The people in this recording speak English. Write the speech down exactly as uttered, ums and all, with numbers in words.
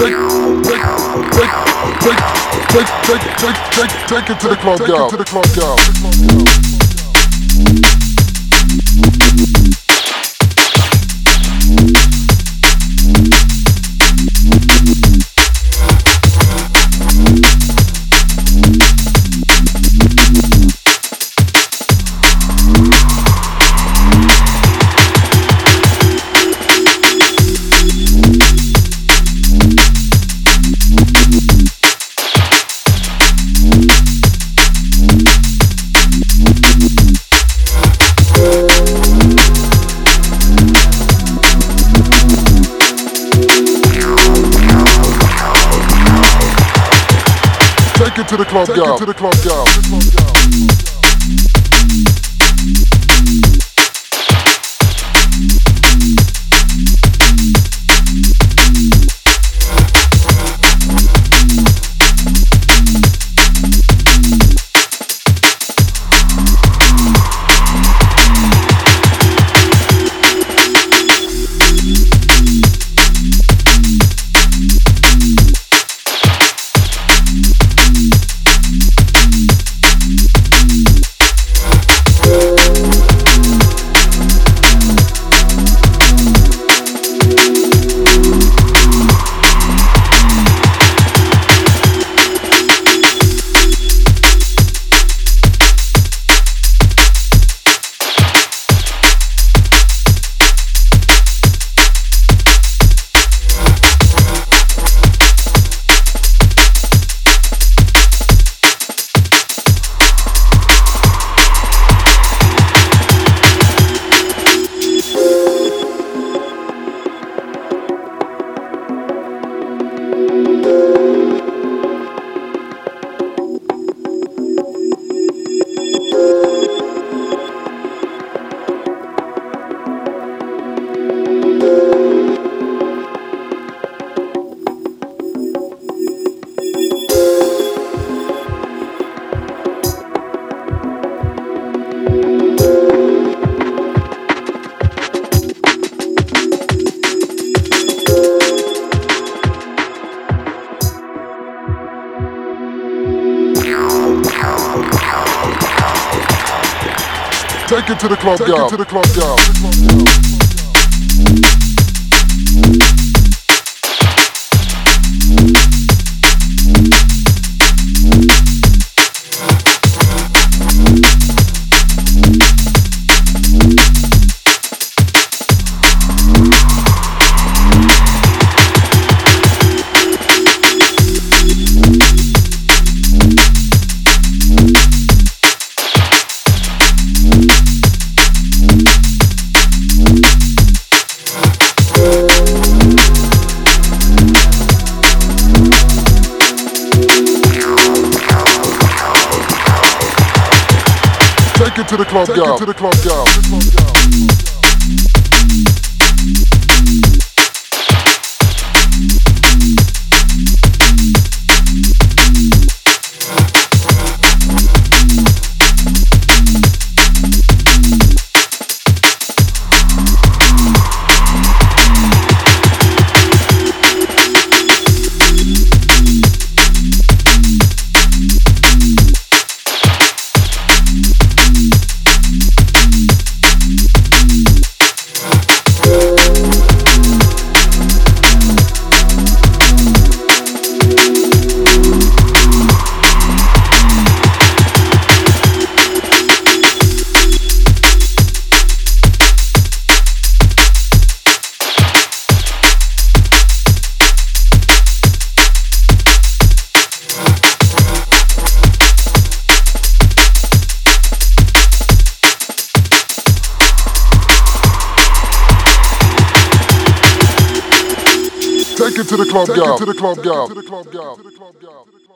Take it to the club, girl. To the club, girl. Take it to the club, girl. To the club, girl. Take it to the club, girl. Take it to the club, girl. Take it to the club, girl. Take it to the club, girl. Take it to the club, girl. Take it to the club, girl. To the club, girl. To the club, girl.